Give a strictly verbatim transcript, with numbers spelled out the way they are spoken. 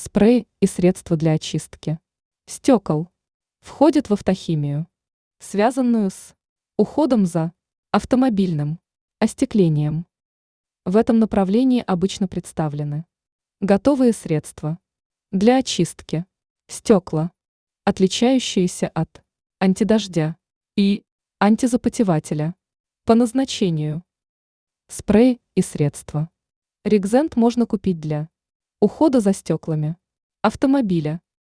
Спрей и средства для очистки стекол входят в автохимию, связанную с уходом за автомобильным остеклением. В этом направлении обычно представлены готовые средства для очистки стекла, отличающиеся от антидождя и антизапотевателя по назначению. Спрей и средства. Регзент можно купить для ухода за стеклами автомобиля,